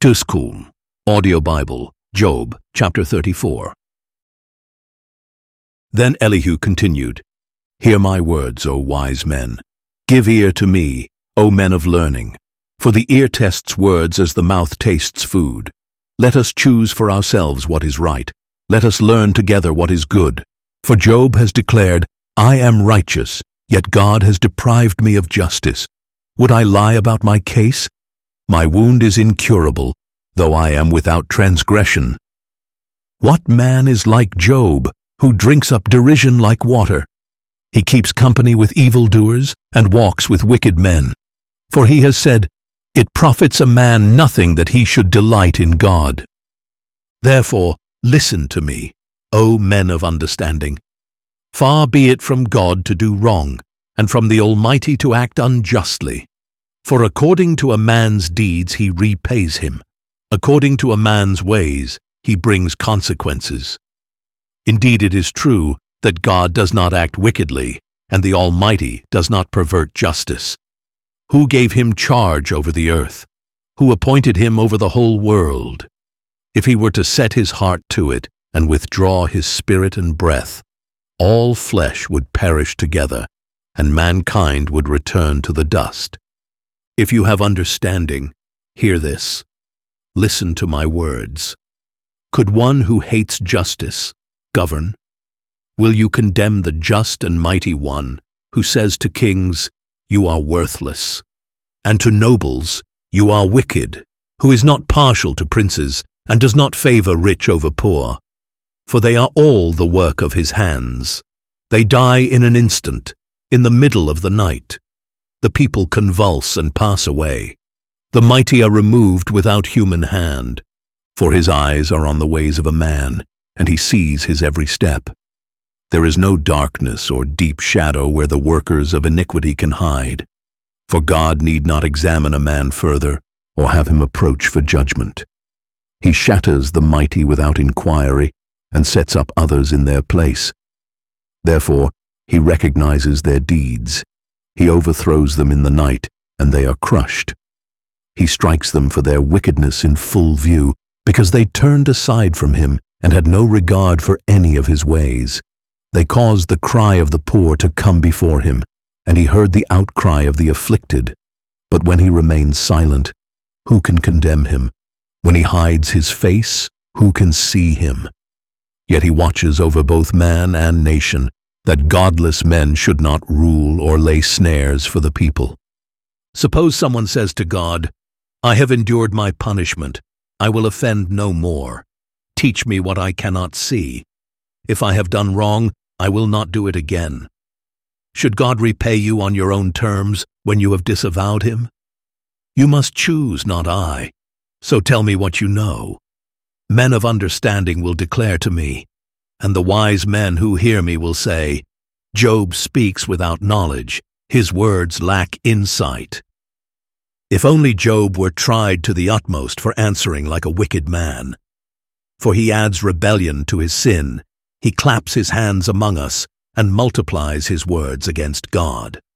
Tusculum, Audio Bible, Job, chapter 34. Then Elihu continued, Hear my words, O wise men. Give ear to me, O men of learning. For the ear tests words as the mouth tastes food. Let us choose for ourselves what is right. Let us learn together what is good. For Job has declared, I am righteous, yet God has deprived me of justice. Would I lie about my case? My wound is incurable, though I am without transgression. What man is like Job, who drinks up derision like water? He keeps company with evildoers and walks with wicked men. For he has said, It profits a man nothing that he should delight in God. Therefore, listen to me, O men of understanding. Far be it from God to do wrong, and from the Almighty to act unjustly. For according to a man's deeds he repays him. According to a man's ways he brings consequences. Indeed, it is true that God does not act wickedly, and the Almighty does not pervert justice. Who gave him charge over the earth? Who appointed him over the whole world? If he were to set his heart to it and withdraw his spirit and breath, all flesh would perish together, and mankind would return to the dust. If you have understanding, hear this. Listen to my words. Could one who hates justice govern? Will you condemn the just and mighty one who says to kings, You are worthless, and to nobles, You are wicked, who is not partial to princes and does not favor rich over poor? For they are all the work of his hands. They die in an instant, in the middle of the night. The people convulse and pass away. The mighty are removed without human hand. For his eyes are on the ways of a man, and he sees his every step. There is no darkness or deep shadow where the workers of iniquity can hide. For God need not examine a man further, or have him approach for judgment. He shatters the mighty without inquiry, and sets up others in their place. Therefore, he recognizes their deeds. He overthrows them in the night, and they are crushed. He strikes them for their wickedness in full view, because they turned aside from him and had no regard for any of his ways. They caused the cry of the poor to come before him, and he heard the outcry of the afflicted. But when he remains silent, who can condemn him? When he hides his face, who can see him? Yet he watches over both man and nation, that godless men should not rule or lay snares for the people. Suppose someone says to God, I have endured my punishment. I will offend no more. Teach me what I cannot see. If I have done wrong, I will not do it again. Should God repay you on your own terms when you have disavowed him? You must choose, not I. So tell me what you know. Men of understanding will declare to me, and the wise men who hear me will say, Job speaks without knowledge. His words lack insight. If only Job were tried to the utmost for answering like a wicked man. For he adds rebellion to his sin. He claps his hands among us and multiplies his words against God.